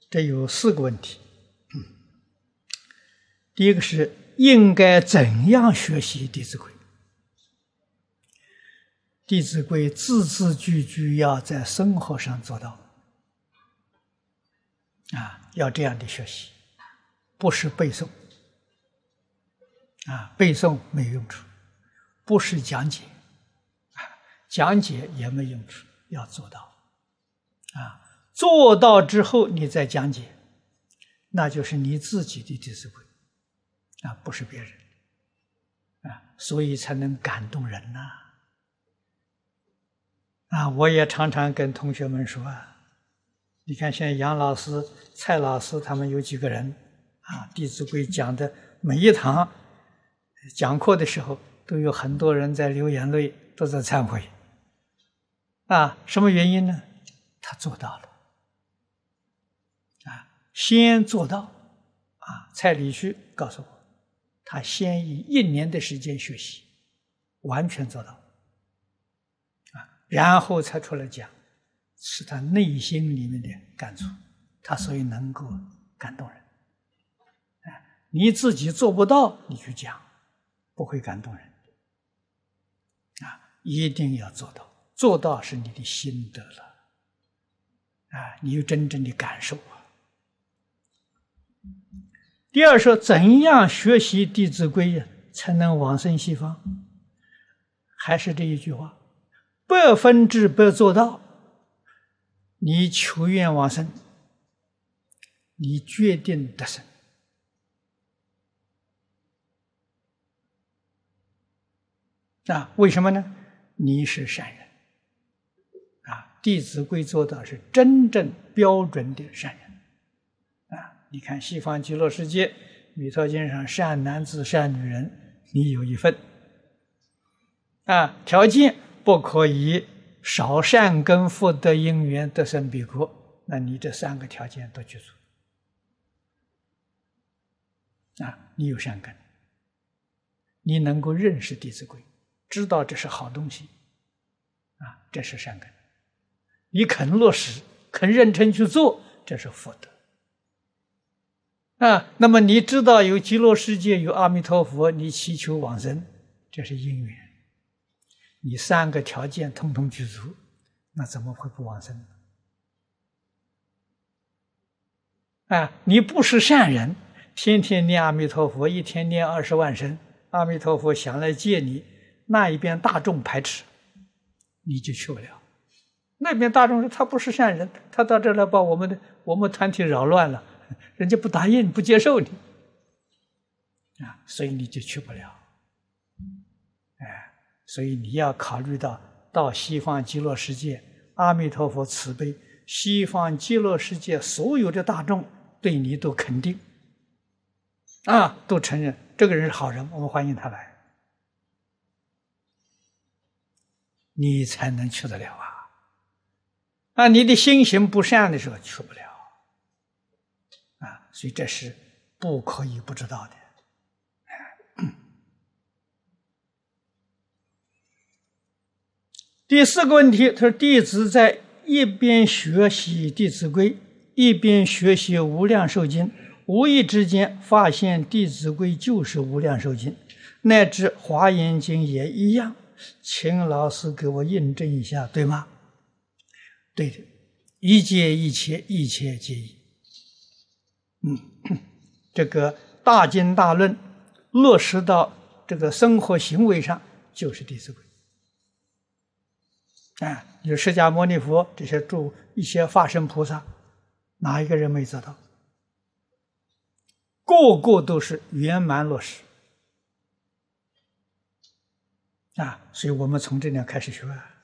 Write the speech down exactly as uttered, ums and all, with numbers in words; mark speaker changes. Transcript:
Speaker 1: 这有四个问题。第一个是应该怎样学习《弟子规》？《弟子规》字字句句要在生活上做到啊，要这样的学习，不是背诵啊，背诵没有用处；不是讲解啊，讲解也没用处，要做到啊。做到之后你再讲解，那就是你自己的《弟子规》啊，不是别人啊，所以才能感动人呐。啊，我也常常跟同学们说啊，你看现在杨老师、蔡老师他们有几个人啊，《弟子规》讲的每一堂讲课的时候，都有很多人在流眼泪，都在忏悔啊。什么原因呢？他做到了啊，先做到啊。蔡礼旭告诉我，他先以一年的时间学习，完全做到啊，然后才出来讲，是他内心里面的感触，他所以能够感动人。啊，你自己做不到，你去讲，不会感动人啊！一定要做到，做到是你的心得了啊，你有真正的感受啊。第二说，怎样学习《弟子规》呀，才能往生西方？还是这一句话，百分之百做到。你求愿往生，你决定得生啊？为什么呢？你是善人啊！《弟子规》做到是真正标准的善人啊！你看西方极乐世界弥陀经上善男子善女人，你有一份啊，条件不可以少善根福德因缘得生彼国，那你这三个条件都具足啊！你有善根，你能够认识《弟子规》，知道这是好东西啊，这是善根，你肯落实，肯认真去做，这是福德啊。那么你知道有极乐世界，有阿弥陀佛，你祈求往生，这是因缘。你三个条件统统具足，那怎么会不往生呢？啊，你不是善人，天天念阿弥陀佛，一天念二十万声，阿弥陀佛想来接你，那一边大众排斥，你就去不了。那边大众说他不是善人，他到这来把我们的我们团体扰乱了，人家不答应，不接受你啊，所以你就去不了。哎。所以你要考虑到，到西方极乐世界，阿弥陀佛慈悲，西方极乐世界所有的大众对你都肯定，啊，都承认这个人是好人，我们欢迎他来，你才能去得了啊！啊，你的心行不善的时候去不了啊！所以这是不可以不知道的。第四个问题，他说弟子在一边学习《弟子规》，一边学习《无量寿经》，无意之间发现《弟子规》就是《无量寿经》，乃至《华严经》也一样，请老师给我印证一下，对吗？对的，一切一切，一切皆一。嗯，这个大经大论落实到这个生活行为上，就是《弟子规》。啊，有释迦牟尼佛这些诸一些法身菩萨，哪一个人没做到？个个都是圆满落实啊！所以我们从这点开始学啊。